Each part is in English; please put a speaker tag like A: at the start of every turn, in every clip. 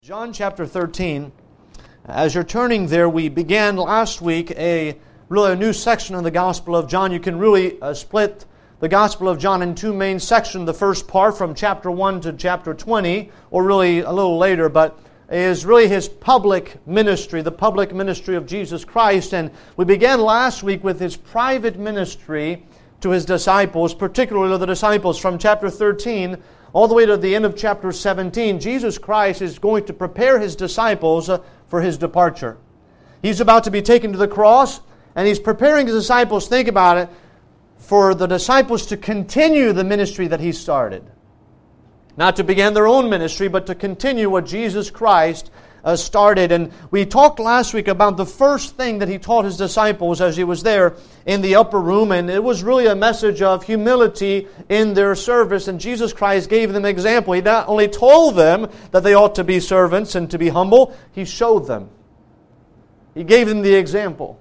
A: John chapter 13. As you're turning there, we began last week a new section of the Gospel of John. You can really split the Gospel of John in two main sections. The first part from chapter 1 to chapter 20, or really a little later, but is really His public ministry, the public ministry of Jesus Christ. And we began last week with His private ministry to His disciples, particularly the disciples from chapter 13 all the way to the end of chapter 17. Jesus Christ is going to prepare His disciples for His departure. He's about to be taken to the cross, and He's preparing His disciples, think about it, for the disciples to continue the ministry that He started. Not to begin their own ministry, but to continue what Jesus Christ started. And we talked last week about the first thing that He taught His disciples as He was there in the upper room, and it was really a message of humility in their service. And Jesus Christ gave them an example. He not only told them that they ought to be servants and to be humble, He showed them. He gave them the example.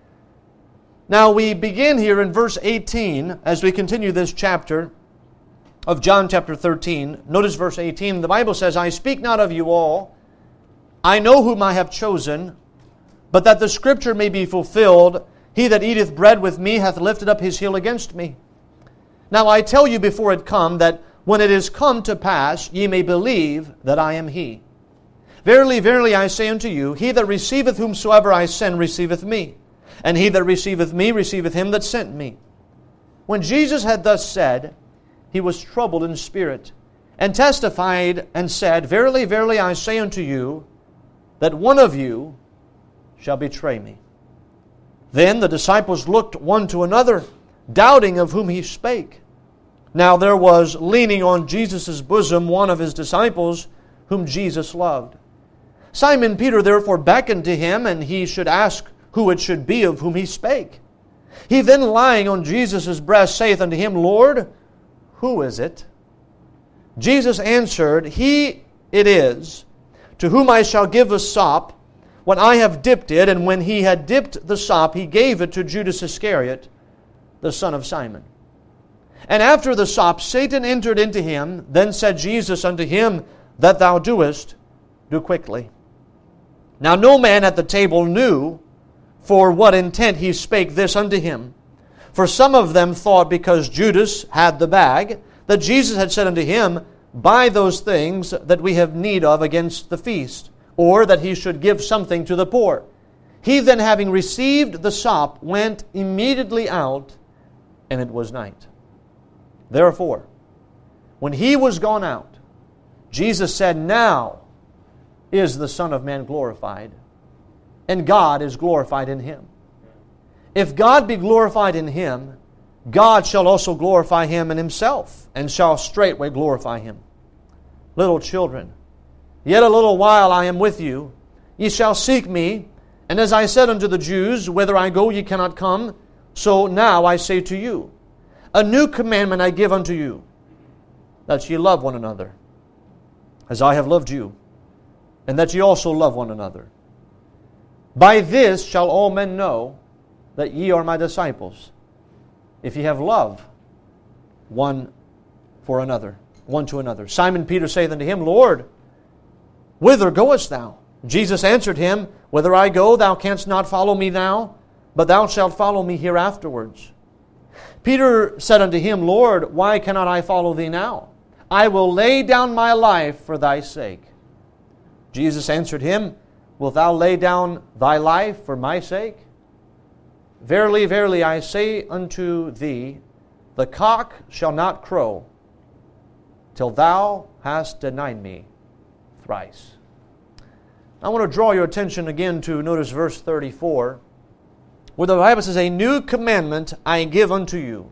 A: Now we begin here in verse 18 as we continue this chapter of John chapter 13. Notice verse 18. The Bible says, "I speak not of you all. I know whom I have chosen, but that the Scripture may be fulfilled, he that eateth bread with me hath lifted up his heel against me. Now I tell you before it come, that when it is come to pass, ye may believe that I am he. Verily, verily, I say unto you, he that receiveth whomsoever I send receiveth me, and he that receiveth me receiveth him that sent me." When Jesus had thus said, He was troubled in spirit, and testified and said, "Verily, verily, I say unto you, that one of you shall betray me." Then the disciples looked one to another, doubting of whom He spake. Now there was leaning on Jesus' bosom one of His disciples, whom Jesus loved. Simon Peter therefore beckoned to Him, and he should ask who it should be of whom He spake. He then, lying on Jesus' breast, saith unto Him, "Lord, who is it?" Jesus answered, "He it is, to whom I shall give a sop, when I have dipped it." And when He had dipped the sop, He gave it to Judas Iscariot, the son of Simon. And after the sop, Satan entered into him. Then said Jesus unto him, "That thou doest, do quickly." Now no man at the table knew for what intent He spake this unto him. For some of them thought, because Judas had the bag, that Jesus had said unto him, "Buy those things that we have need of against the feast," or that He should give something to the poor. He then, having received the sop, went immediately out, and it was night. Therefore, when He was gone out, Jesus said, "Now is the Son of Man glorified, and God is glorified in Him. If God be glorified in Him, God shall also glorify Him in Himself, and shall straightway glorify Him. Little children, yet a little while I am with you. Ye shall seek me, and as I said unto the Jews, whither I go ye cannot come, so now I say to you, a new commandment I give unto you, that ye love one another, as I have loved you, and that ye also love one another. By this shall all men know that ye are my disciples, if ye have love one to another. Simon Peter saith unto Him, "Lord, whither goest thou?" Jesus answered him, "Whither I go, thou canst not follow me now, but thou shalt follow me hereafterwards." Peter said unto Him, "Lord, why cannot I follow thee now? I will lay down my life for thy sake." Jesus answered him, "Wilt thou lay down thy life for my sake? Verily, verily, I say unto thee, the cock shall not crow till thou hast denied me thrice." I want to draw your attention again to, notice verse 34, where the Bible says, "A new commandment I give unto you."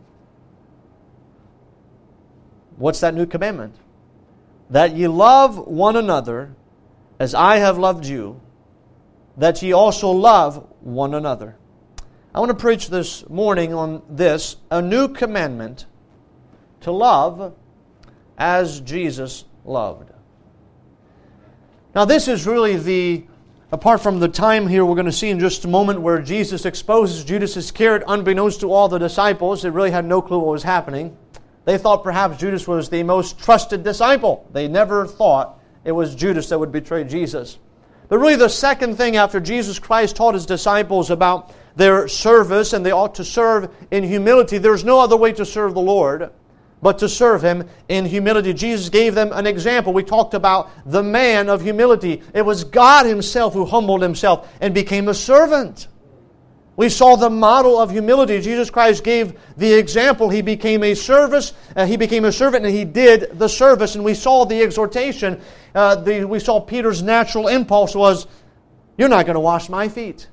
A: What's that new commandment? "That ye love one another as I have loved you, that ye also love one another." I want to preach this morning on this, a new commandment to love as Jesus loved. Now this is really apart from the time here we're going to see in just a moment where Jesus exposes Judas Iscariot unbeknownst to all the disciples. They really had no clue what was happening. They thought perhaps Judas was the most trusted disciple. They never thought it was Judas that would betray Jesus. But really the second thing after Jesus Christ taught His disciples about their service and they ought to serve in humility, there's no other way to serve the Lord but to serve Him in humility. Jesus gave them an example. We talked about the man of humility. It was God Himself who humbled Himself and became a servant. We saw the model of humility. Jesus Christ gave the example. He became a servant and He did the service. And we saw the exhortation. We saw Peter's natural impulse was, you're not going to wash my feet.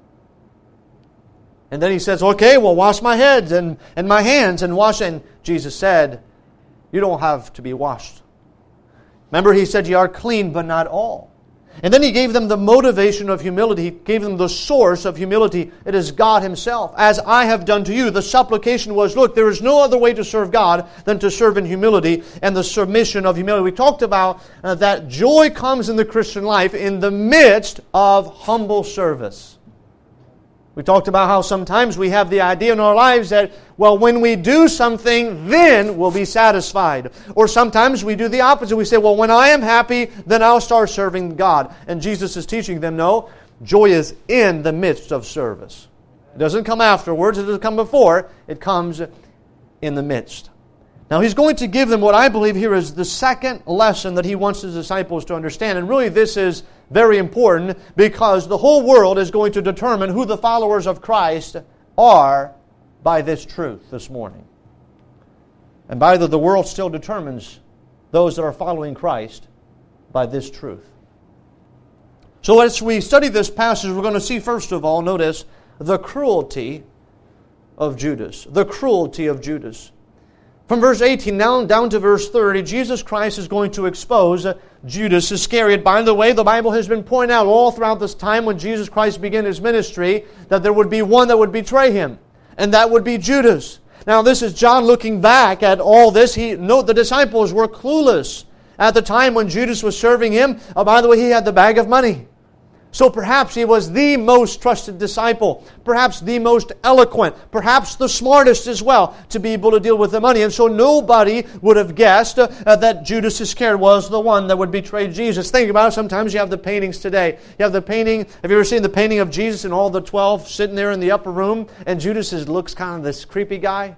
A: And then he says, okay, well, wash my head and my hands and wash. And Jesus said, you don't have to be washed. Remember, He said, you are clean, but not all. And then He gave them the motivation of humility. He gave them the source of humility. It is God Himself. As I have done to you. The supplication was, look, there is no other way to serve God than to serve in humility and the submission of humility. We talked about that joy comes in the Christian life in the midst of humble service. We talked about how sometimes we have the idea in our lives that, well, when we do something, then we'll be satisfied. Or sometimes we do the opposite. We say, well, when I am happy, then I'll start serving God. And Jesus is teaching them, no, joy is in the midst of service. It doesn't come afterwards. It doesn't come before. It comes in the midst. Now, He's going to give them what I believe here is the second lesson that He wants His disciples to understand. And really this is very important because the whole world is going to determine who the followers of Christ are by this truth this morning. And by the world still determines those that are following Christ by this truth. So as we study this passage, we're going to see first of all, notice, the cruelty of Judas. The cruelty of Judas. From verse 18 down to verse 30, Jesus Christ is going to expose Judas Iscariot. By the way, the Bible has been pointing out all throughout this time when Jesus Christ began His ministry that there would be one that would betray Him, and that would be Judas. Now this is John looking back at all this. The disciples were clueless at the time when Judas was serving Him. Oh, by the way, he had the bag of money. So perhaps he was the most trusted disciple, perhaps the most eloquent, perhaps the smartest as well to be able to deal with the money. And so nobody would have guessed that Judas Iscariot was the one that would betray Jesus. Think about it. Sometimes you have the paintings today. You have the painting. Have you ever seen the painting of Jesus and all the 12 sitting there in the upper room? And Judas looks kind of this creepy guy.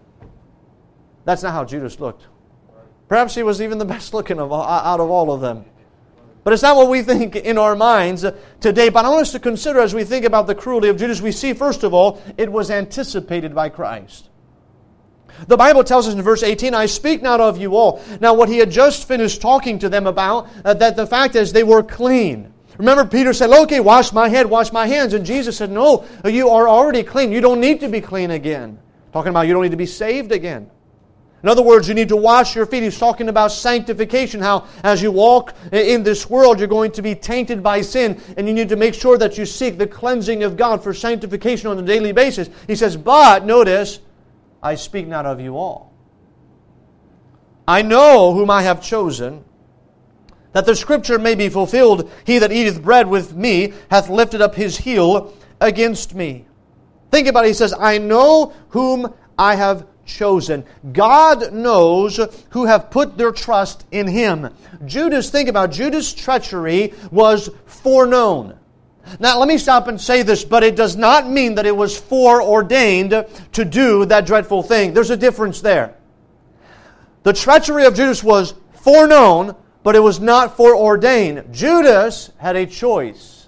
A: That's not how Judas looked. Perhaps he was even the best looking out of all of them. But it's not what we think in our minds today. But I want us to consider as we think about the cruelty of Judas, we see, first of all, it was anticipated by Christ. The Bible tells us in verse 18, I speak not of you all. Now what He had just finished talking to them about, that the fact is they were clean. Remember, Peter said, okay, wash my head, wash my hands. And Jesus said, no, you are already clean. You don't need to be clean again. Talking about you don't need to be saved again. In other words, you need to wash your feet. He's talking about sanctification, how as you walk in this world, you're going to be tainted by sin, and you need to make sure that you seek the cleansing of God for sanctification on a daily basis. He says, but, notice, I speak not of you all. I know whom I have chosen, that the Scripture may be fulfilled. He that eateth bread with me hath lifted up his heel against me. Think about it. He says, I know whom I have chosen. God knows who have put their trust in Him. Judas, think about it. Judas' treachery was foreknown. Now let me stop and say this, but it does not mean that it was foreordained to do that dreadful thing. There's a difference there. The treachery of Judas was foreknown, but it was not foreordained. Judas had a choice.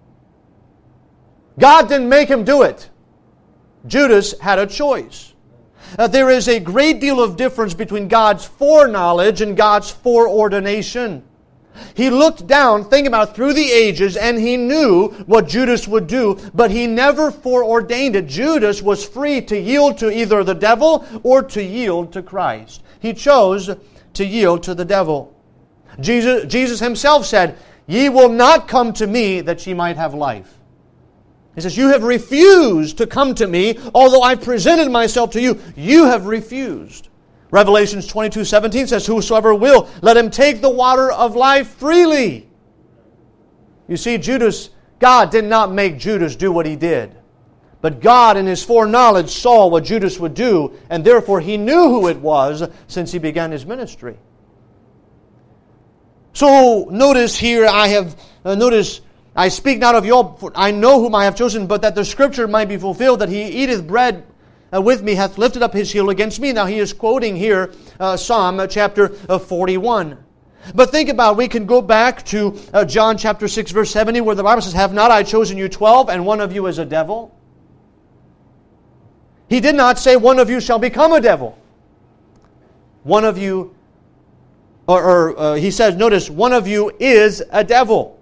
A: God didn't make him do it. Judas had a choice. There is a great deal of difference between God's foreknowledge and God's foreordination. He looked down, think about it, through the ages, and He knew what Judas would do, but He never foreordained it. Judas was free to yield to either the devil or to yield to Christ. He chose to yield to the devil. Jesus Himself said, Ye will not come to me that ye might have life. He says, you have refused to come to me, although I presented myself to you. You have refused. Revelations 22:17 says, whosoever will, let him take the water of life freely. You see, God did not make Judas do what he did. But God in His foreknowledge saw what Judas would do, and therefore He knew who it was since He began His ministry. So notice here, I speak not of you all, for I know whom I have chosen, but that the Scripture might be fulfilled, that he eateth bread with me, hath lifted up his heel against me. Now he is quoting here Psalm chapter 41. But think about it. We can go back to John chapter 6 verse 70, where the Bible says, have not I chosen you 12, and one of you is a devil? He did not say one of you shall become a devil. One of you, he says, notice, one of you is a devil.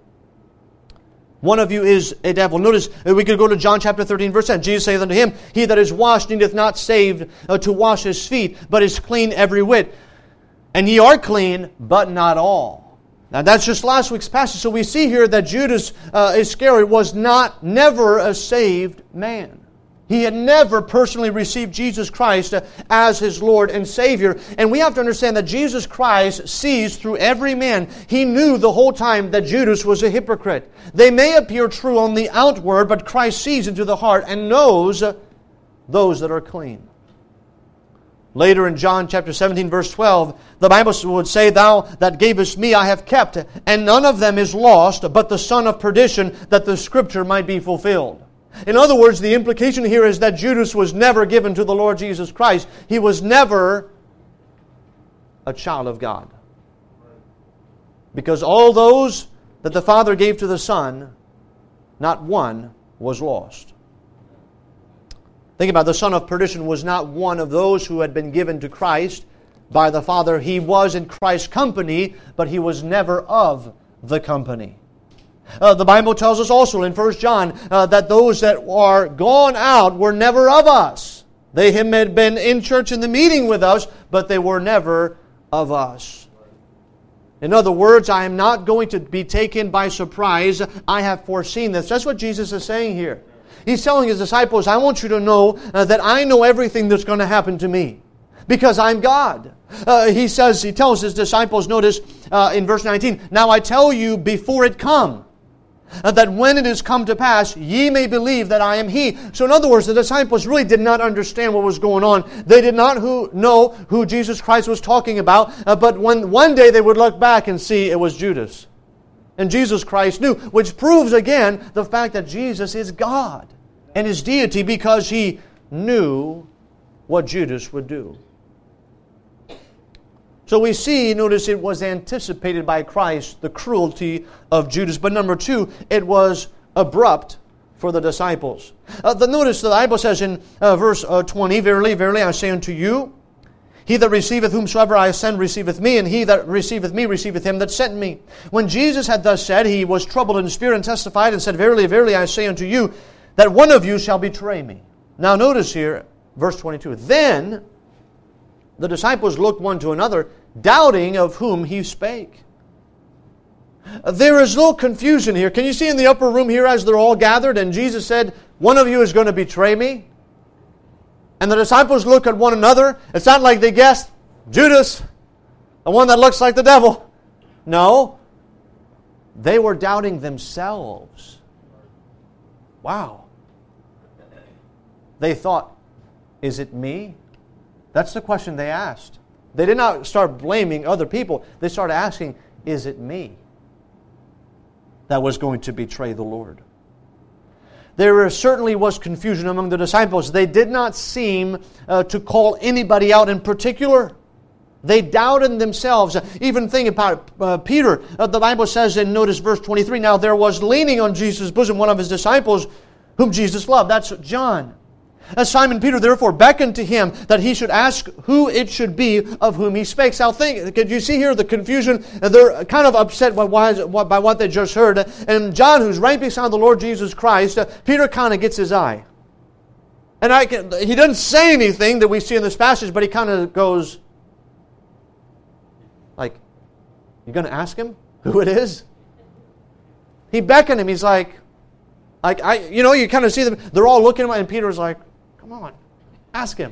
A: One of you is a devil. Notice, we could go to John chapter 13, verse 10. Jesus saith unto him, he that is washed needeth not saved to wash his feet, but is clean every whit. And ye are clean, but not all. Now that's just last week's passage. So we see here that Judas Iscariot was never a saved man. He had never personally received Jesus Christ as his Lord and Savior. And we have to understand that Jesus Christ sees through every man. He knew the whole time that Judas was a hypocrite. They may appear true on the outward, but Christ sees into the heart and knows those that are clean. Later in John chapter 17, verse 12, the Bible would say, thou that gavest me I have kept, and none of them is lost, but the son of perdition, that the Scripture might be fulfilled. In other words, the implication here is that Judas was never given to the Lord Jesus Christ. He was never a child of God. Because all those that the Father gave to the Son, not one was lost. Think about it. The son of perdition was not one of those who had been given to Christ by the Father. He was in Christ's company, but he was never of the company. The Bible tells us also in 1 John that those that are gone out were never of us. They had been in church in the meeting with us, but they were never of us. In other words, I am not going to be taken by surprise. I have foreseen this. That's what Jesus is saying here. He's telling his disciples, I want you to know that I know everything that's going to happen to me, because I'm God. He tells his disciples, notice in verse 19, now I tell you before it come, that when it is come to pass, ye may believe that I am He. So in other words, the disciples really did not understand what was going on. They did not know who Jesus Christ was talking about. But when one day they would look back and see it was Judas. And Jesus Christ knew, which proves again the fact that Jesus is God and His deity, because He knew what Judas would do. So we see, notice it was anticipated by Christ, the cruelty of Judas. But number two, it was abrupt for the disciples. Notice the Bible says in verse 20, verily, verily, I say unto you, he that receiveth whomsoever I send receiveth me, and he that receiveth me receiveth him that sent me. When Jesus had thus said, he was troubled in spirit and testified and said, verily, verily, I say unto you, that one of you shall betray me. Now notice here, verse 22, then the disciples looked one to another, doubting of whom he spake. There is no confusion here. Can you see in the upper room here as they're all gathered and Jesus said, one of you is going to betray me? And the disciples look at one another. It's not like they guessed, Judas, the one that looks like the devil. No. They were doubting themselves. Wow. They thought, is it me? That's the question they asked. They did not start blaming other people. They started asking, is it me that was going to betray the Lord? There certainly was confusion among the disciples. They did not seem to call anybody out in particular. They doubted themselves. Even think about Peter. The Bible says in, notice verse 23, now there was leaning on Jesus' bosom one of his disciples whom Jesus loved. That's John. As Simon Peter therefore beckoned to him that he should ask who it should be of whom he spake. Now could you see here the confusion? They're kind of upset by what they just heard. And John, who's right beside the Lord Jesus Christ, Peter kind of gets his eye. And he doesn't say anything that we see in this passage, but he kind of goes, like, you're going to ask him who it is? He beckoned him. He's like, you kind of see them. They're all looking at him, and Peter's like, come on, ask him.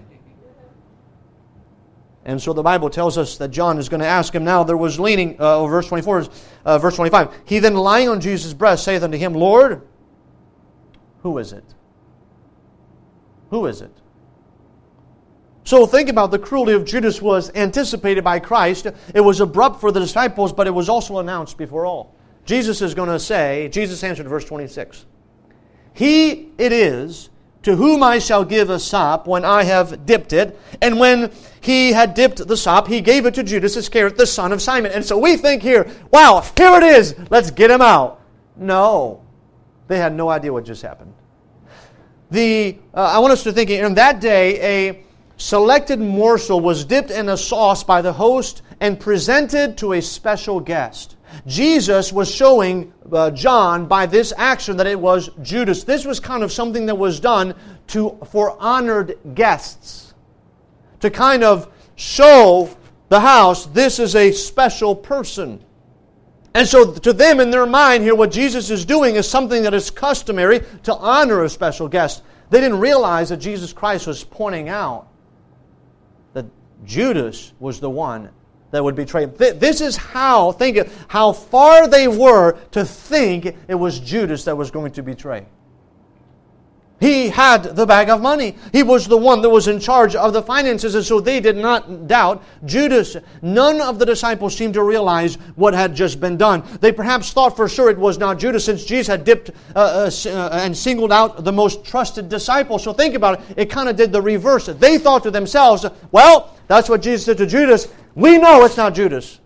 A: And so the Bible tells us that John is going to ask him. Now there was leaning, verse 24, verse 25. He then lying on Jesus' breast saith unto him, Lord, who is it? Who is it? So think about the cruelty of Judas was anticipated by Christ. It was abrupt for the disciples, but it was also announced before all. Jesus is going to say, Jesus answered verse 26, He it is to whom I shall give a sop when I have dipped it. And when he had dipped the sop, he gave it to Judas Iscariot, the son of Simon. And so we think here, wow, here it is. Let's get him out. No. They had no idea what just happened. I want us to think, in that day, a selected morsel was dipped in a sauce by the host and presented to a special guest. Jesus was showing John by this action that it was Judas. This was kind of something that was done for honored guests. To kind of show the house, this is a special person. And so to them in their mind here, what Jesus is doing is something that is customary to honor a special guest. They didn't realize that Jesus Christ was pointing out that Judas was the one that would betray him. This is how far they were to think it was Judas that was going to betray. He had the bag of money. He was the one that was in charge of the finances, and so they did not doubt Judas. None of the disciples seemed to realize what had just been done. They perhaps thought for sure it was not Judas, since Jesus had dipped and singled out the most trusted disciple. So think about it. It kind of did the reverse. They thought to themselves, well, that's what Jesus said to Judas. We know it's not Judas.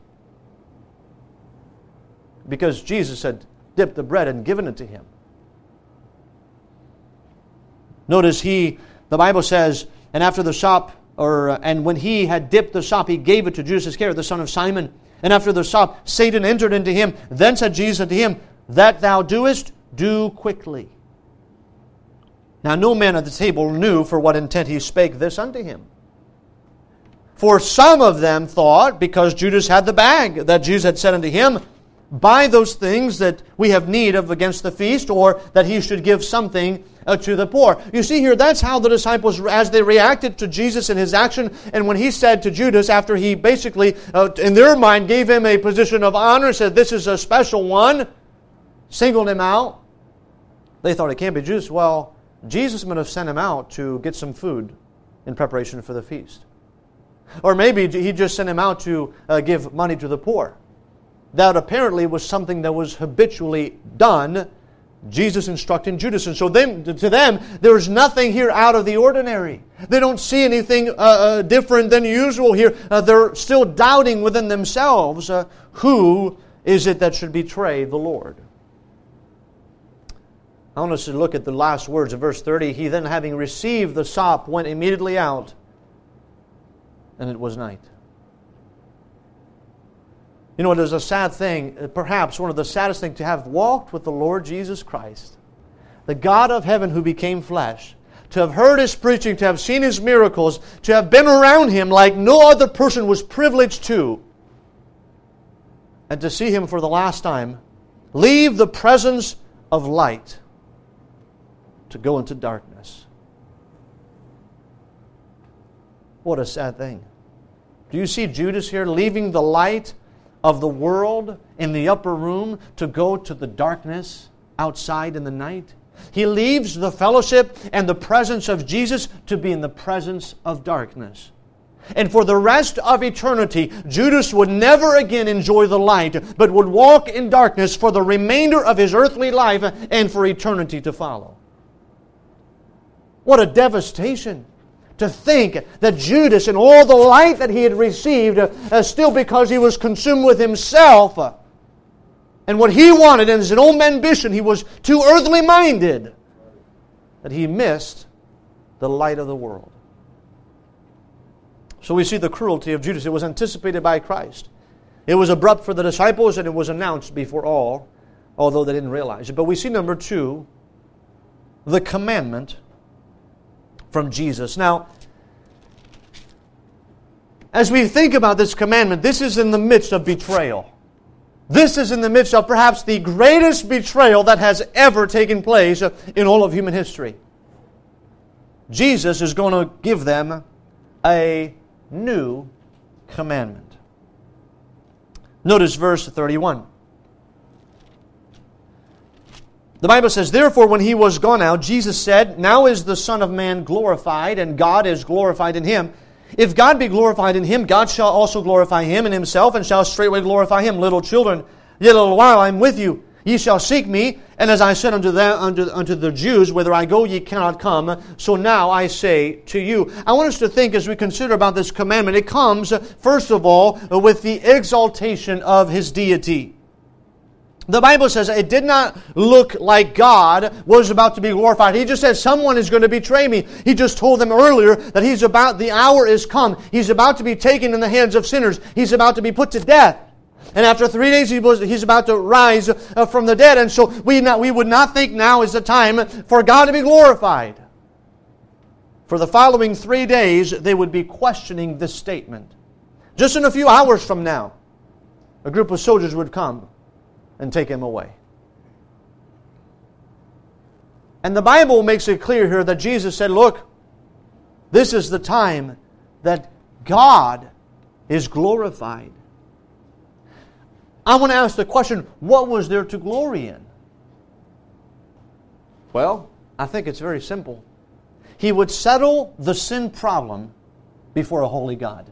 A: Because Jesus had dipped the bread and given it to him. Notice the Bible says, and after the sop, and when he had dipped the sop, he gave it to Judas Iscariot, the son of Simon. And after the sop, Satan entered into him. Then said Jesus unto him, That thou doest, do quickly. Now no man at the table knew for what intent he spake this unto him. For some of them thought, because Judas had the bag, that Jesus had said unto him, Buy those things that we have need of against the feast, or that he should give something to the poor. You see here, that's how the disciples, as they reacted to Jesus in his action, and when he said to Judas, after he basically, in their mind, gave him a position of honor, said, this is a special one, singled him out, they thought, it can't be Judas. Well, Jesus might have sent him out to get some food in preparation for the feast. Or maybe he just sent him out to give money to the poor. That apparently was something that was habitually done, Jesus instructing Judas. And so to them, there's nothing here out of the ordinary. They don't see anything different than usual here. They're still doubting within themselves, who is it that should betray the Lord? I want us to look at the last words of verse 30. He then, having received the sop, went immediately out, and it was night. You know, it is a sad thing, perhaps one of the saddest things, to have walked with the Lord Jesus Christ, the God of heaven who became flesh, to have heard His preaching, to have seen His miracles, to have been around Him like no other person was privileged to, and to see Him for the last time leave the presence of light to go into darkness. What a sad thing. Do you see Judas here leaving the light of the world in the upper room to go to the darkness outside in the night? He leaves the fellowship and the presence of Jesus to be in the presence of darkness. And for the rest of eternity, Judas would never again enjoy the light, but would walk in darkness for the remainder of his earthly life and for eternity to follow. What a devastation! To think that Judas, and all the light that he had received, still because he was consumed with himself and what he wanted and his own ambition, he was too earthly minded, that he missed the light of the world. So we see the cruelty of Judas. It was anticipated by Christ. It was abrupt for the disciples, and it was announced before all, although they didn't realize it. But we see, number two, the commandment from Jesus. Now, as we think about this commandment, this is in the midst of betrayal. This is in the midst of perhaps the greatest betrayal that has ever taken place in all of human history. Jesus is going to give them a new commandment. Notice verse 31. The Bible says, Therefore, when He was gone out, Jesus said, Now is the Son of Man glorified, and God is glorified in Him. If God be glorified in him, God shall also glorify him in himself, and shall straightway glorify him. Little children, yet a little while I am with you. Ye shall seek me, and as I said unto the Jews, whither I go ye cannot come, so now I say to you. I want us to think as we consider about this commandment. It comes, first of all, with the exaltation of his deity. The Bible says it did not look like God was about to be glorified. He just said, someone is going to betray me. He just told them earlier that the hour is come. He's about to be taken in the hands of sinners. He's about to be put to death. And after 3 days, he's about to rise from the dead. And so we would not think now is the time for God to be glorified. For the following 3 days, they would be questioning this statement. Just in a few hours from now, a group of soldiers would come and take him away. And the Bible makes it clear here that Jesus said, look, this is the time that God is glorified. I want to ask the question, what was there to glory in? Well, I think it's very simple. He would settle the sin problem before a holy God.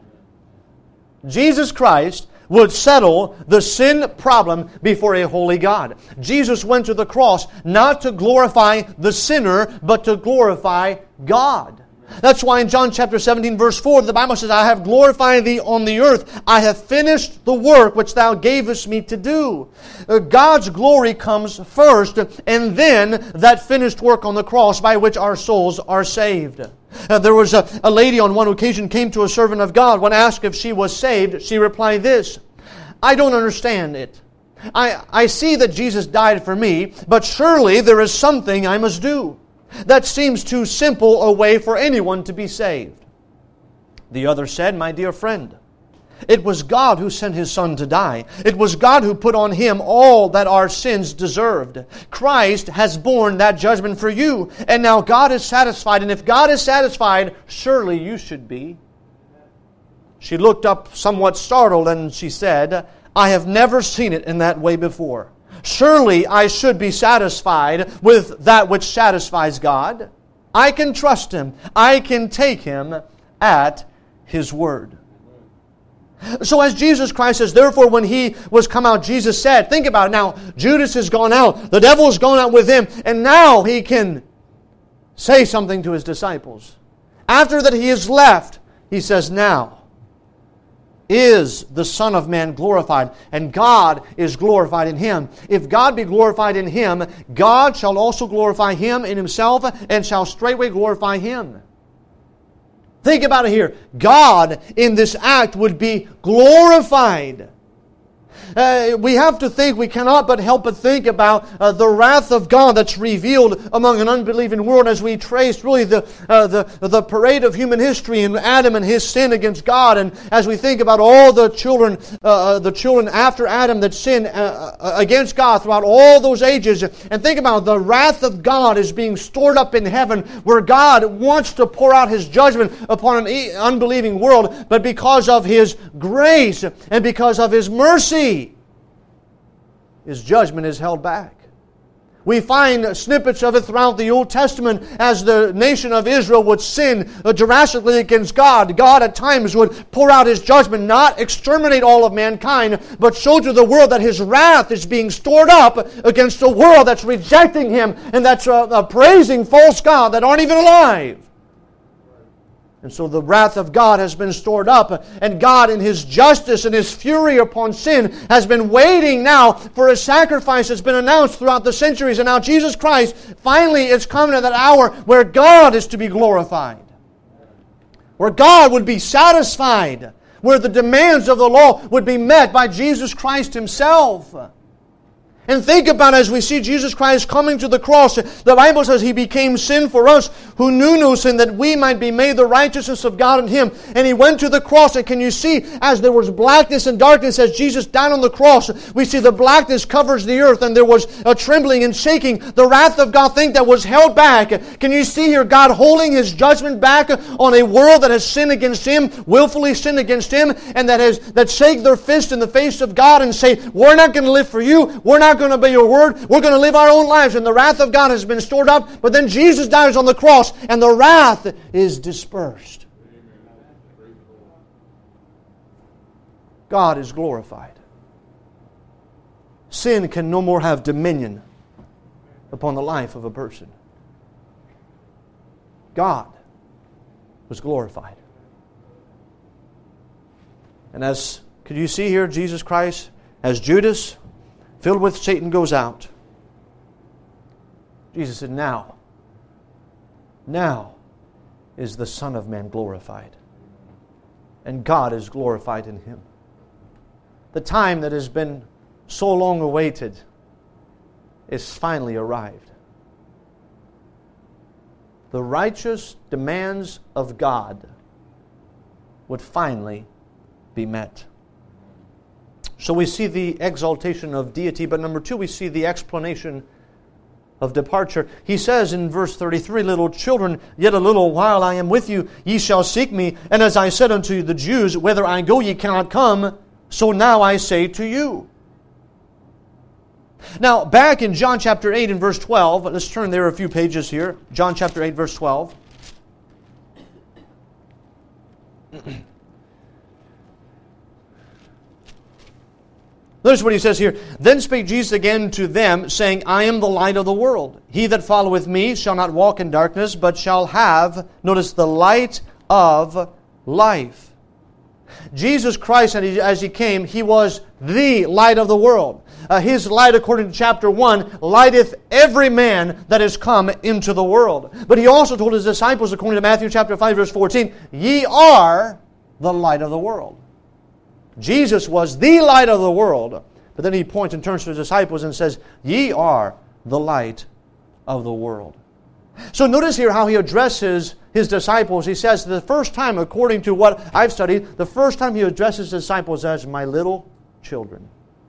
A: Jesus Christ would settle the sin problem before a holy God. Jesus went to the cross not to glorify the sinner, but to glorify God. That's why in John chapter 17 verse 4, the Bible says, I have glorified thee on the earth. I have finished the work which thou gavest me to do. God's glory comes first, and then that finished work on the cross by which our souls are saved. There was a lady on one occasion came to a servant of God. When asked if she was saved, she replied this, I don't understand it. I see that Jesus died for me, but surely there is something I must do. That seems too simple a way for anyone to be saved. The other said, my dear friend, it was God who sent His Son to die. It was God who put on Him all that our sins deserved. Christ has borne that judgment for you, and now God is satisfied. And if God is satisfied, surely you should be. She looked up somewhat startled and she said, I have never seen it in that way before. Surely I should be satisfied with that which satisfies God. I can trust Him. I can take Him at His word. So as Jesus Christ says, therefore when He was come out, Jesus said, think about it now, Judas has gone out, the devil has gone out with him, and now He can say something to His disciples. After that He is left, He says, now is the Son of Man glorified, and God is glorified in Him. If God be glorified in Him, God shall also glorify Him in Himself, and shall straightway glorify Him. Think about it here. God in this act would be glorified. We have to think, we cannot but help but think about the wrath of God that's revealed among an unbelieving world as we trace really the parade of human history and Adam and his sin against God, and as we think about all the children after Adam that sinned against God throughout all those ages, and think about the wrath of God is being stored up in heaven where God wants to pour out His judgment upon an unbelieving world, but because of His grace and because of His mercy, His judgment is held back. We find snippets of it throughout the Old Testament as the nation of Israel would sin drastically against God. God at times would pour out His judgment, not exterminate all of mankind, but show to the world that His wrath is being stored up against a world that's rejecting Him and that's praising false gods that aren't even alive. And so the wrath of God has been stored up, and God in His justice and His fury upon sin has been waiting now for a sacrifice that's been announced throughout the centuries. And now Jesus Christ, finally it's come to that hour where God is to be glorified. Where God would be satisfied. Where the demands of the law would be met by Jesus Christ Himself. And think about it, as we see Jesus Christ coming to the cross, the Bible says He became sin for us who knew no sin, that we might be made the righteousness of God in Him. And He went to the cross, and can you see, as there was blackness and darkness, as Jesus died on the cross, we see the blackness covers the earth, and there was a trembling and shaking. The wrath of God, think that was held back. Can you see here God holding His judgment back on a world that has sinned against Him, willfully sinned against Him, and that shake their fist in the face of God and say, we're not going to live for you, we're not going to obey your word, we're going to live our own lives, and the wrath of God has been stored up, but then Jesus dies on the cross, and the wrath is dispersed. God is glorified. Sin can no more have dominion upon the life of a person. God was glorified. And could you see here, Jesus Christ, as Judas, filled with Satan, goes out, Jesus said, now is the Son of Man glorified. And God is glorified in Him. The time that has been so long awaited is finally arrived. The righteous demands of God would finally be met. So we see the exaltation of deity, but number two, we see the explanation of departure. He says in verse 33, little children, yet a little while I am with you, ye shall seek me. And as I said unto the Jews, whither I go ye cannot come, so now I say to you. Now, back in John chapter 8 and verse 12, let's turn there a few pages here. John chapter 8, verse 12. Notice what he says here. Then spake Jesus again to them, saying, I am the light of the world. He that followeth me shall not walk in darkness, but shall have, notice, the light of life. Jesus Christ, as He came, He was the light of the world. His light, according to chapter 1, lighteth every man that is come into the world. But He also told His disciples, according to Matthew chapter 5, verse 14, ye are the light of the world. Jesus was the light of the world. But then He points and turns to His disciples and says, ye are the light of the world. So notice here how He addresses His disciples. He says the first time, according to what I've studied, the first time He addresses His disciples as my little children.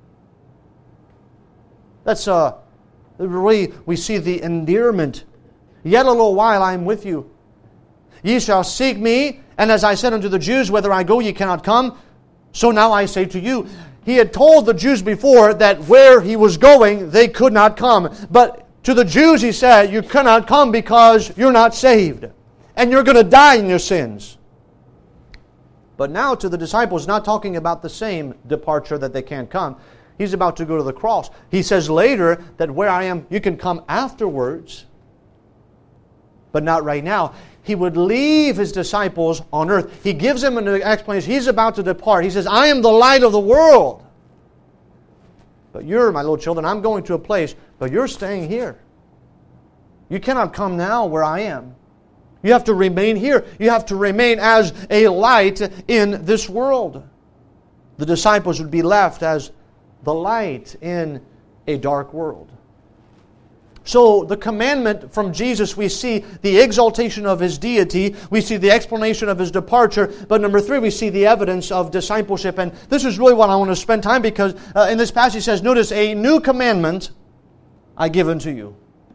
A: That's really, we see the endearment. Yet a little while I am with you. Ye shall seek me, and as I said unto the Jews, whither I go ye cannot come, so now I say to you. He had told the Jews before that where He was going, they could not come. But to the Jews He said, you cannot come because you're not saved. And you're going to die in your sins. But now to the disciples, not talking about the same departure that they can't come. He's about to go to the cross. He says later that where I am, you can come afterwards. But not right now. He would leave His disciples on earth. He gives them an explanation. He's about to depart. He says, I am the light of the world. But you're, my little children, I'm going to a place, but you're staying here. You cannot come now where I am. You have to remain here. You have to remain as a light in this world. The disciples would be left as the light in a dark world. So the commandment from Jesus, we see the exaltation of His deity, we see the explanation of His departure, but number three, we see the evidence of discipleship. And this is really what I want to spend time, because in this passage it says, notice, a new commandment I give unto you.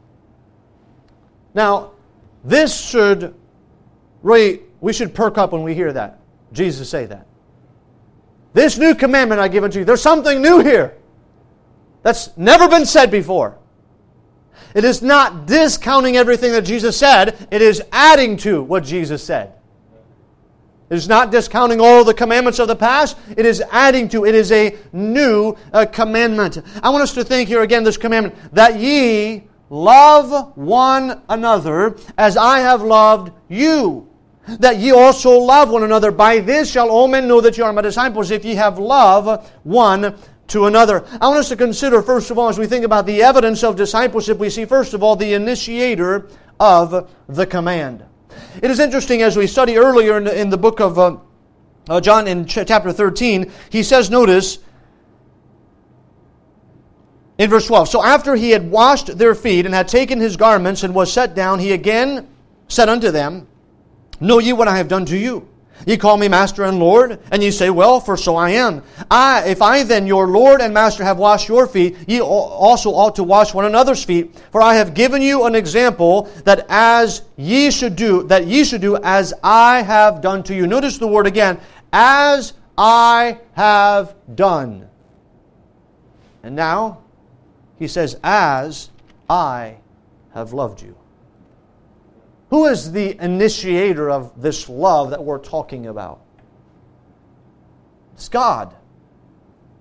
A: Now, this should really, we should perk up when we hear that, Jesus say that. This new commandment I give unto you. There's something new here that's never been said before. It is not discounting everything that Jesus said. It is adding to what Jesus said. It is not discounting all the commandments of the past. It is adding to. It is a new commandment. I want us to think here again, this commandment, that ye love one another as I have loved you. That ye also love one another. By this shall all men know that ye are my disciples, if ye have love one to another. I want us to consider, first of all, as we think about the evidence of discipleship, we see, first of all, the initiator of the command. It is interesting, as we study earlier in the book of John, in chapter 13, he says, notice, in verse 12, so after He had washed their feet, and had taken His garments, and was set down, He again said unto them, know ye what I have done to you? Ye call me Master and Lord, and ye say, well, for so I am. If I then, your Lord and Master, have washed your feet, ye also ought to wash one another's feet. For I have given you an example that ye should do as I have done to you. Notice the word again, as I have done. And now, he says, as I have loved you. Who is the initiator of this love that we're talking about? It's God.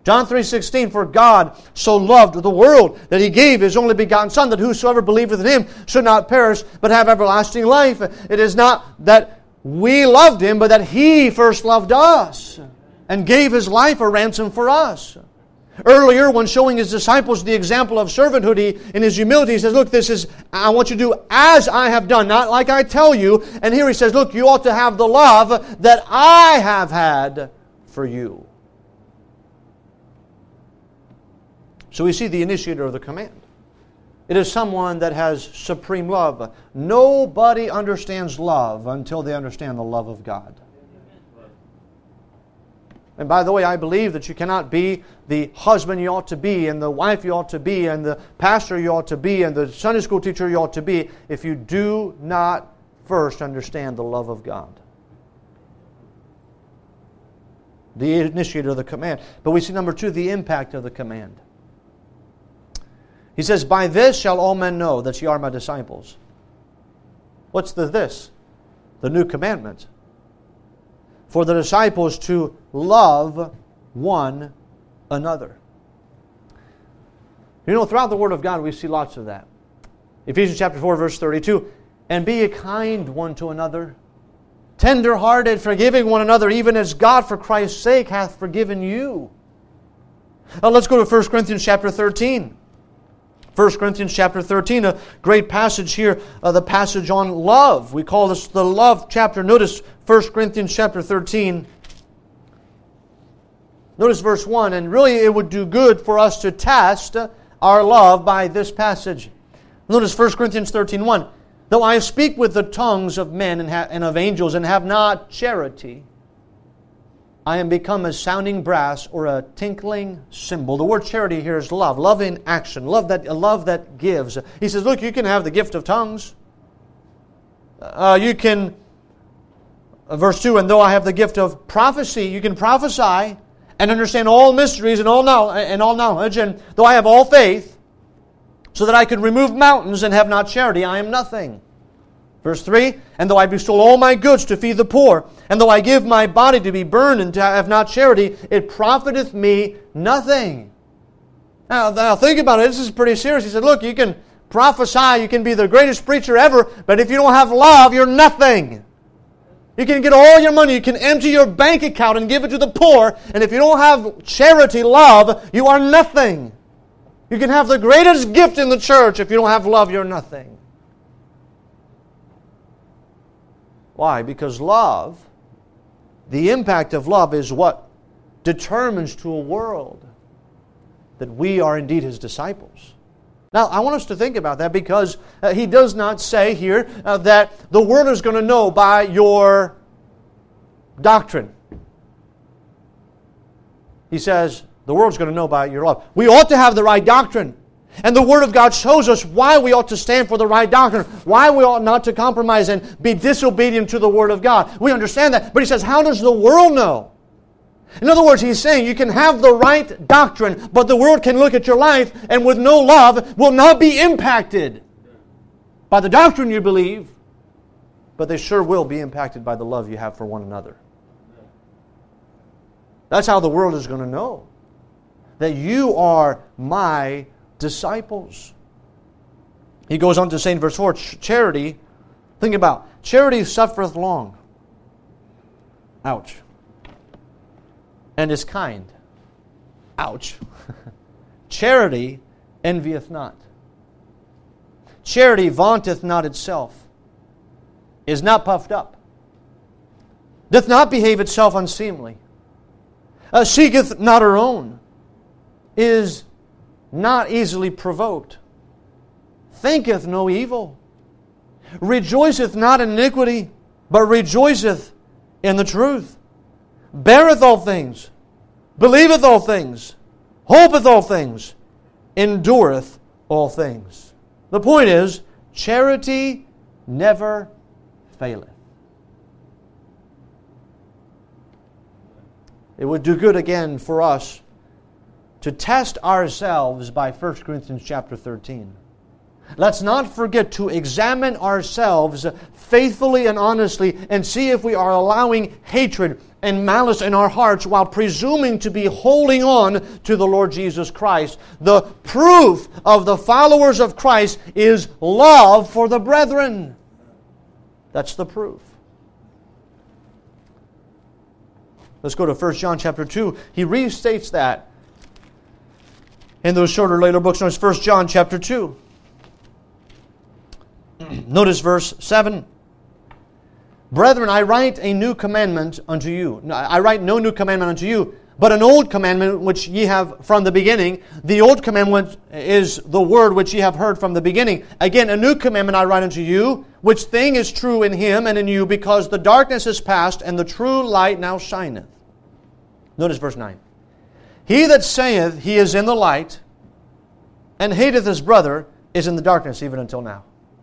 A: John 3:16, for God so loved the world that He gave His only begotten Son, that whosoever believeth in Him should not perish, but have everlasting life. It is not that we loved Him, but that He first loved us and gave His life a ransom for us. Earlier, when showing His disciples the example of servanthood, in His humility, He says, look, I want you to do as I have done, not like I tell you. And here He says, look, you ought to have the love that I have had for you. So we see the initiator of the command. It is someone that has supreme love. Nobody understands love until they understand the love of God. And by the way, I believe that you cannot be the husband you ought to be, and the wife you ought to be, and the pastor you ought to be, and the Sunday school teacher you ought to be, if you do not first understand the love of God. The initiator of the command. But we see number 2, the impact of the command. He says, by this shall all men know that ye are my disciples. What's the this? The new commandment. For the disciples to love one another. You know, throughout the Word of God we see lots of that. Ephesians chapter 4, verse 32, and be ye kind one to another, tender-hearted, forgiving one another, even as God for Christ's sake hath forgiven you. Now let's go to 1 Corinthians chapter 13. 1 Corinthians chapter 13, a great passage here, the passage on love. We call this the love chapter. Notice 1 Corinthians chapter 13. Notice verse 1, and really it would do good for us to test our love by this passage. Notice 1 Corinthians 13:1. Though I speak with the tongues of men and of angels and have not charity, I am become a sounding brass or a tinkling cymbal. The word charity here is love. Love in action. Love that gives. He says, look, you can have the gift of tongues. You can, verse 2, and though I have the gift of prophecy, you can prophesy and understand all mysteries and all knowledge. And though I have all faith, so that I could remove mountains and have not charity, I am nothing. Verse 3, and though I bestow all my goods to feed the poor, and though I give my body to be burned and to have not charity, it profiteth me nothing. Now think about it. This is pretty serious. He said, look, you can prophesy, you can be the greatest preacher ever, but if you don't have love, you're nothing. You can get all your money, you can empty your bank account and give it to the poor, and if you don't have charity, love, you are nothing. You can have the greatest gift in the church. If you don't have love, you're nothing. Why? Because love, the impact of love is what determines to a world that we are indeed His disciples. Now, I want us to think about that because He does not say here that the world is going to know by your doctrine. He says the world's going to know by your love. We ought to have the right doctrine. And the Word of God shows us why we ought to stand for the right doctrine, why we ought not to compromise and be disobedient to the Word of God. We understand that. But He says, how does the world know? In other words, He's saying you can have the right doctrine, but the world can look at your life and with no love will not be impacted by the doctrine you believe, but they sure will be impacted by the love you have for one another. That's how the world is going to know that you are my disciples. He goes on to say in verse 4, charity, think about, charity suffereth long. Ouch. And is kind. Ouch. Charity envieth not. Charity vaunteth not itself, is not puffed up, doth not behave itself unseemly, seeketh not her own, is not easily provoked, thinketh no evil, rejoiceth not in iniquity, but rejoiceth in the truth, beareth all things, believeth all things, hopeth all things, endureth all things. The point is, charity never faileth. It would do good again for us to test ourselves by 1 Corinthians chapter 13. Let's not forget to examine ourselves faithfully and honestly and see if we are allowing hatred and malice in our hearts while presuming to be holding on to the Lord Jesus Christ. The proof of the followers of Christ is love for the brethren. That's the proof. Let's go to 1 John chapter 2. He restates that in those shorter later books. Notice 1 John chapter 2. Notice verse 7. Brethren, I write a new commandment unto you. I write no new commandment unto you, but an old commandment which ye have from the beginning. The old commandment is the word which ye have heard from the beginning. Again, a new commandment I write unto you, which thing is true in him and in you, because the darkness is past, and the true light now shineth. Notice verse 9. He that saith he is in the light, and hateth his brother, is in the darkness even until now.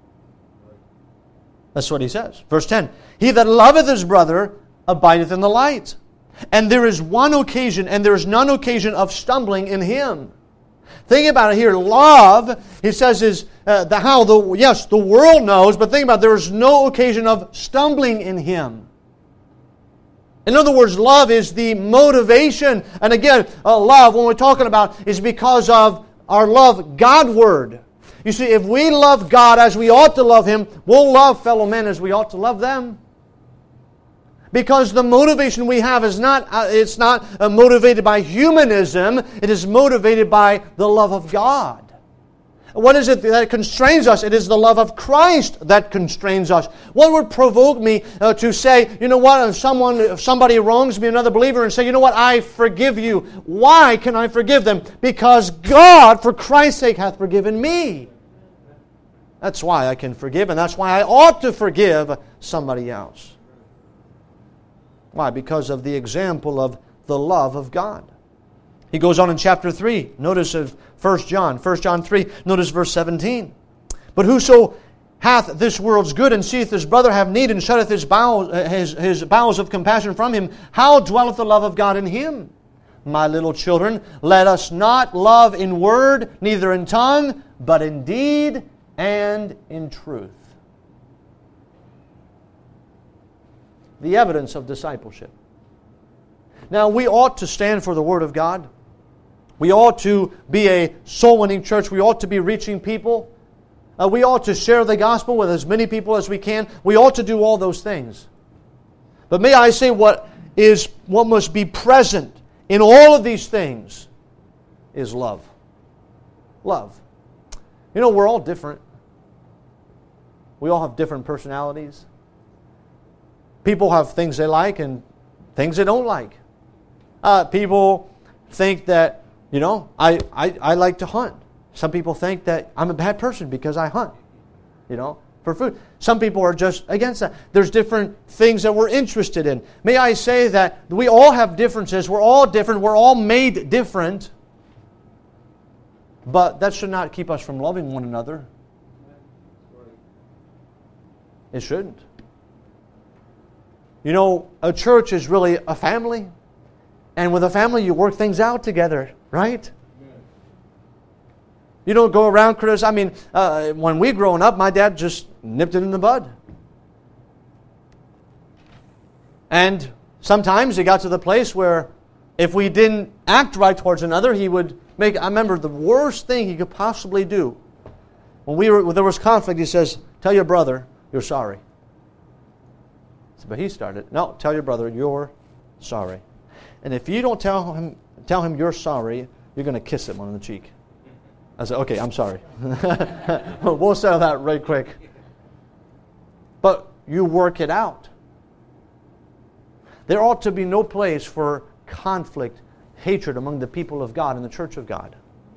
A: That's what he says. Verse 10. He that loveth his brother abideth in the light. And there is one occasion, and there is none occasion of stumbling in him. Think about it here. Love, he says, is the world knows, but think about it, there is no occasion of stumbling in him. In other words, love is the motivation. And again, love, when we're talking about, is because of our love Godward. You see, if we love God as we ought to love Him, we'll love fellow men as we ought to love them. Because the motivation we have is not motivated by humanism. It is motivated by the love of God. What is it that constrains us? It is the love of Christ that constrains us. What would provoke me to say, you know what, if somebody wrongs me, another believer, and say, you know what, I forgive you. Why can I forgive them? Because God, for Christ's sake, hath forgiven me. That's why I can forgive, and that's why I ought to forgive somebody else. Why? Because of the example of the love of God. He goes on in chapter 3. Notice of 1 John 3. Notice verse 17. But whoso hath this world's good and seeth his brother have need and shutteth his bowels of compassion from him, how dwelleth the love of God in him? My little children, let us not love in word, neither in tongue, but in deed and in truth. The evidence of discipleship. Now, we ought to stand for the Word of God. We ought to be a soul-winning church. We ought to be reaching people. We ought to share the gospel with as many people as we can. We ought to do all those things. But may I say what must be present in all of these things is love. Love. You know, we're all different. We all have different personalities. People have things they like and things they don't like. People think that, you know, I like to hunt. Some people think that I'm a bad person because I hunt, you know, for food. Some people are just against that. There's different things that we're interested in. May I say that we all have differences. We're all different. We're all made different. But that should not keep us from loving one another. It shouldn't. You know, a church is really a family. And with a family, you work things out together, right? You don't go around criticizing. When we growing up, my dad just nipped it in the bud. And sometimes it got to the place where if we didn't act right towards another, he would make... I remember the worst thing he could possibly do. When there was conflict, he says, tell your brother you're sorry. But he started, no, tell your brother you're sorry. And if you don't tell him you're sorry, you're going to kiss him on the cheek. I said, okay, I'm sorry. We'll settle that right quick. But you work it out. There ought to be no place for conflict, hatred among the people of God in the church of God.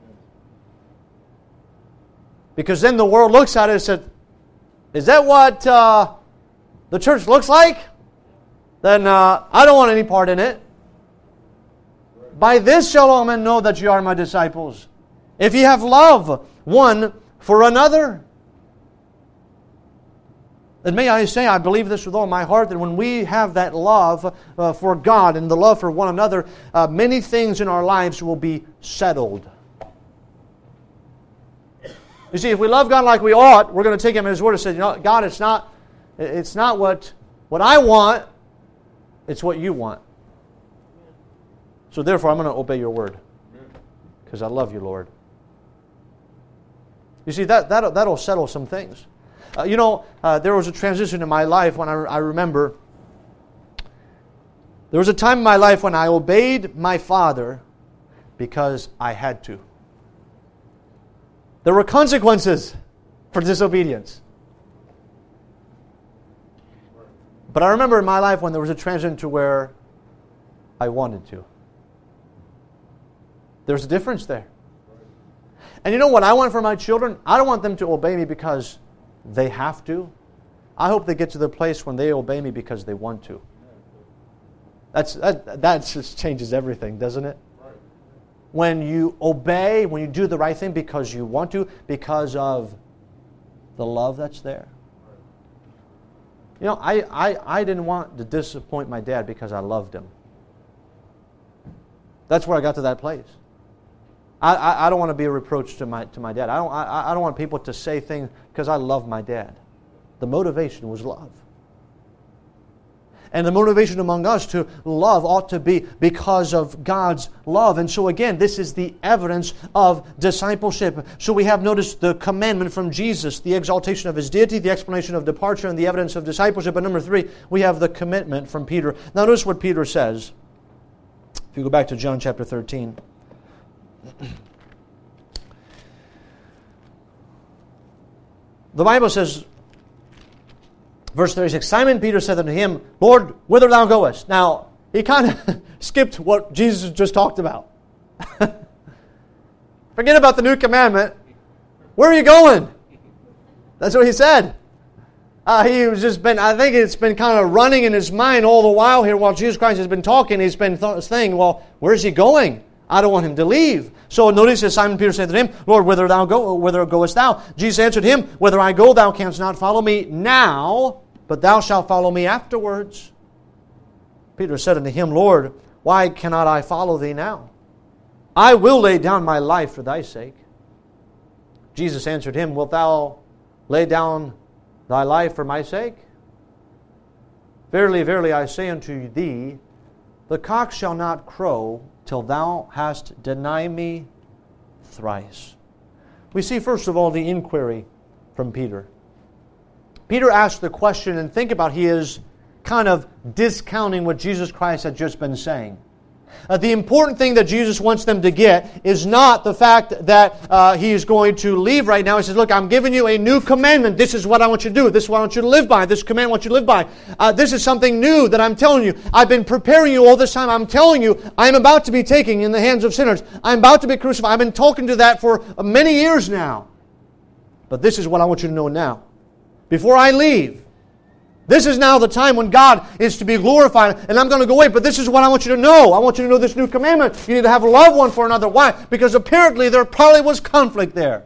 A: Because then the world looks at it and says, is that what the church looks like? Then I don't want any part in it. By this shall all men know that you are my disciples, if ye have love one for another. And may I say, I believe this with all my heart, that when we have that love for God and the love for one another, many things in our lives will be settled. You see, if we love God like we ought, we're going to take Him at His word and say, you know, God, it's not what I want, it's what you want. So therefore, I'm going to obey your word. Because I love you, Lord. You see, that'll settle some things. There was a transition in my life when I remember. There was a time in my life when I obeyed my father because I had to. There were consequences for disobedience. But I remember in my life when there was a transition to where I wanted to. There's a difference there. And you know what I want for my children? I don't want them to obey me because they have to. I hope they get to the place when they obey me because they want to. That just changes everything, doesn't it? When you obey, when you do the right thing because you want to, because of the love that's there. You know, I didn't want to disappoint my dad because I loved him. That's where I got to that place. I don't want to be a reproach to my dad. I don't want people to say things because I love my dad. The motivation was love. And the motivation among us to love ought to be because of God's love. And so again, this is the evidence of discipleship. So we have noticed the commandment from Jesus, the exaltation of His deity, the explanation of departure, and the evidence of discipleship. But number 3, we have the commitment from Peter. Now notice what Peter says. If you go back to John chapter 13. The Bible says, verse 36, Simon Peter said unto Him, Lord, whither thou goest? Now, he kind of skipped what Jesus just talked about. Forget about the new commandment. Where are you going? That's what he said. He was just been, I think it's been kind of running in his mind all the while here while Jesus Christ has been talking. He's been saying, well, where's He going? I don't want Him to leave. So notice that Simon Peter said to Him, Lord, whither goest thou? Jesus answered him, Whither I go, thou canst not follow me now, but thou shalt follow me afterwards. Peter said unto Him, Lord, why cannot I follow Thee now? I will lay down my life for Thy sake. Jesus answered him, Wilt thou lay down thy life for my sake? Verily, verily, I say unto thee, the cock shall not crow till thou hast denied me thrice. We see, first of all, the inquiry from Peter. Peter asked the question, and think about, he is kind of discounting what Jesus Christ had just been saying. The important thing that Jesus wants them to get is not the fact that He is going to leave right now. He says, look, I'm giving you a new commandment. This is what I want you to do. This is what I want you to live by. This command I want you to live by. This is something new that I'm telling you. I've been preparing you all this time. I'm telling you, I'm about to be taken in the hands of sinners. I'm about to be crucified. I've been talking to that for many years now. But this is what I want you to know now. Before I leave, this is now the time when God is to be glorified, and I'm going to go away, but this is what I want you to know. I want you to know this new commandment. You need to have love one for another. Why? Because apparently there probably was conflict there.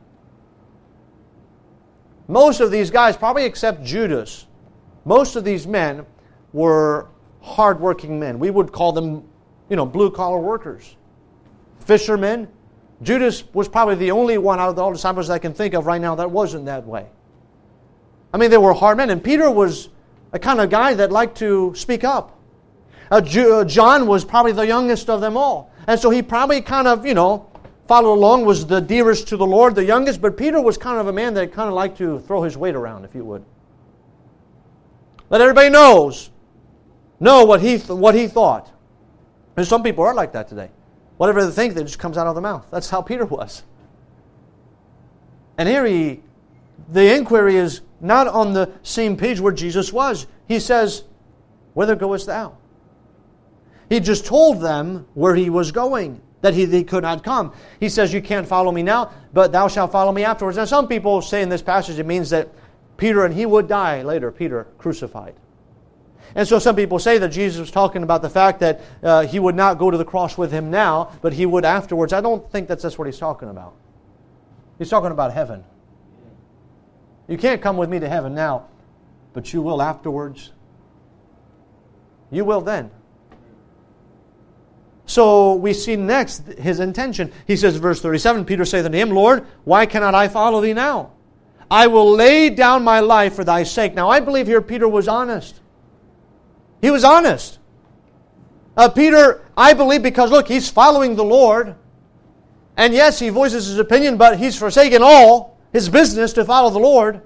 A: Most of these guys, probably except Judas, most of these men were hard-working men. We would call them, blue-collar workers. Fishermen. Judas was probably the only one out of all the disciples I can think of right now that wasn't that way. I mean, they were hard men. And Peter was a kind of guy that liked to speak up. John was probably the youngest of them all. And so he probably kind of, followed along, was the dearest to the Lord, the youngest. But Peter was kind of a man that kind of liked to throw his weight around, if you would. Let everybody know what he thought. And some people are like that today. Whatever they think, it just comes out of their mouth. That's how Peter was. And here the inquiry is not on the same page where Jesus was. He says, Whither goest thou? He just told them where He was going, that they could not come. He says, you can't follow me now, but thou shalt follow me afterwards. Now some people say in this passage it means that Peter and he would die later, Peter crucified. And so some people say that Jesus was talking about the fact that He would not go to the cross with him now, but He would afterwards. I don't think that's what He's talking about. He's talking about heaven. You can't come with me to heaven now, but you will afterwards. You will then. So we see next his intention. He says, verse 37, Peter saith unto him, Lord, why cannot I follow thee now? I will lay down my life for thy sake. Now I believe here Peter was honest. He was honest. Peter, I believe, because look, he's following the Lord. And yes, he voices his opinion, but he's forsaken all his business to follow the Lord.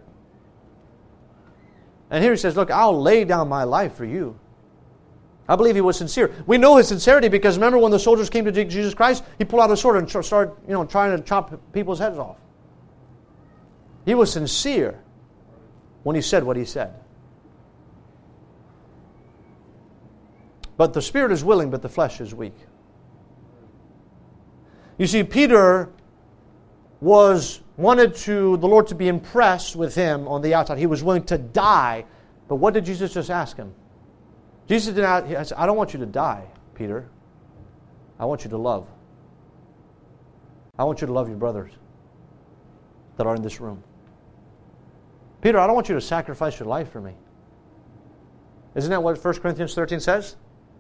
A: And here he says, look, I'll lay down my life for you. I believe he was sincere. We know his sincerity because remember when the soldiers came to Jesus Christ, he pulled out a sword and started, trying to chop people's heads off. He was sincere when he said what he said. But the spirit is willing, but the flesh is weak. You see, Peter wanted the Lord to be impressed with him on the outside. He was willing to die. But what did Jesus just ask him? Jesus did not. He said, I don't want you to die, Peter. I want you to love. I want you to love your brothers that are in this room. Peter, I don't want you to sacrifice your life for me. Isn't that what 1 Corinthians 13 says?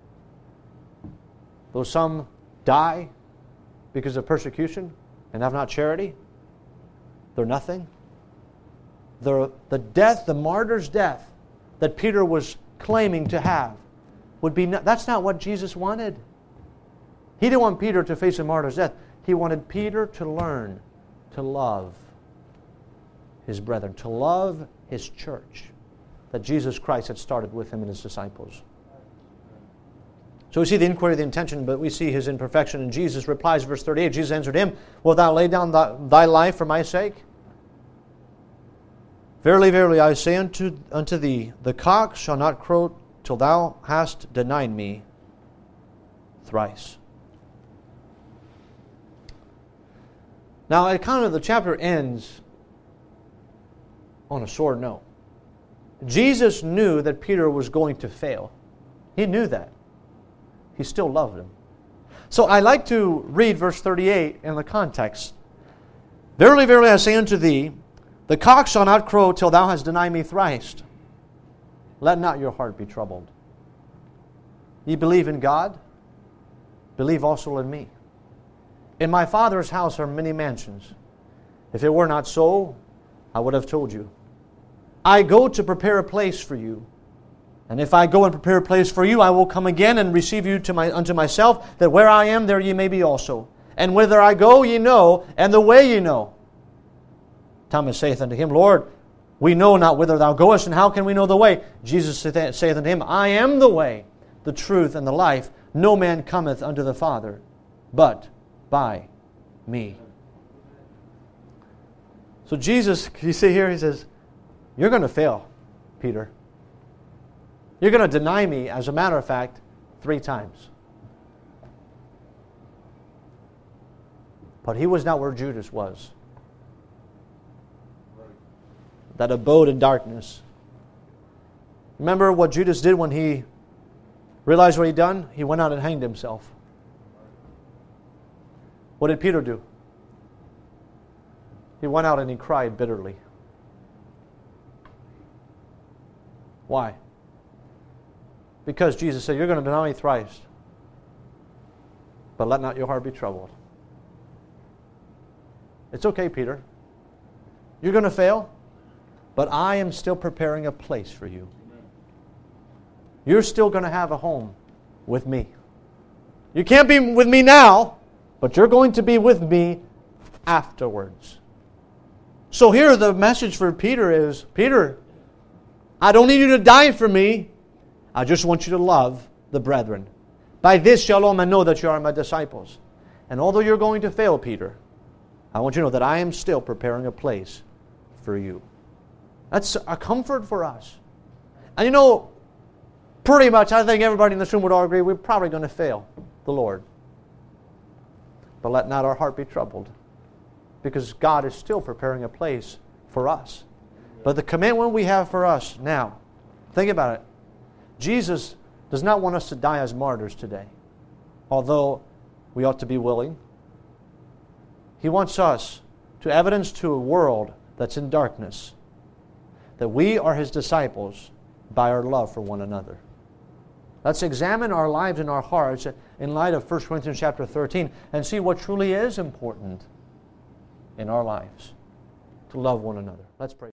A: Though some die because of persecution and have not charity, they're nothing. The death, the martyr's death that Peter was claiming to have that's not what Jesus wanted. He didn't want Peter to face a martyr's death. He wanted Peter to learn to love his brethren, to love his church that Jesus Christ had started with him and his disciples. So we see the inquiry, the intention, but we see his imperfection. And Jesus replies, verse 38, Jesus answered him, Wilt thou lay down thy life for my sake? Verily, verily, I say unto thee, the cock shall not crow till thou hast denied me thrice. Now, the chapter ends on a sore note. Jesus knew that Peter was going to fail. He knew that. He still loved him. So I like to read verse 38 in the context. Verily, verily, I say unto thee, the cock shall not crow till thou hast denied me thrice. Let not your heart be troubled. Ye believe in God? Believe also in me. In my Father's house are many mansions. If it were not so, I would have told you. I go to prepare a place for you. And if I go and prepare a place for you, I will come again and receive you unto myself, that where I am, there ye may be also. And whither I go, ye know, and the way ye know. Thomas saith unto him, Lord, we know not whither thou goest, and how can we know the way? Jesus saith unto him, I am the way, the truth, and the life. No man cometh unto the Father, but by me. So Jesus, you see here, he says, you're going to fail, Peter. You're going to deny me, as a matter of fact, 3 times. But he was not where Judas was. That abode in darkness. Remember what Judas did when he realized what he'd done? He went out and hanged himself. What did Peter do? He went out and he cried bitterly. Why? Because Jesus said, you're going to deny me thrice. But let not your heart be troubled. It's okay, Peter. You're going to fail. But I am still preparing a place for you. You're still going to have a home with me. You can't be with me now, but you're going to be with me afterwards. So here the message for Peter is, Peter, I don't need you to die for me. I just want you to love the brethren. By this shall all men know that you are my disciples. And although you're going to fail, Peter, I want you to know that I am still preparing a place for you. That's a comfort for us. And pretty much I think everybody in this room would all agree we're probably going to fail the Lord. But let not our heart be troubled, because God is still preparing a place for us. But the commandment we have for us now, think about it. Jesus does not want us to die as martyrs today, although we ought to be willing. He wants us to evidence to a world that's in darkness that we are His disciples by our love for one another. Let's examine our lives and our hearts in light of 1 Corinthians chapter 13 and see what truly is important in our lives, to love one another. Let's pray.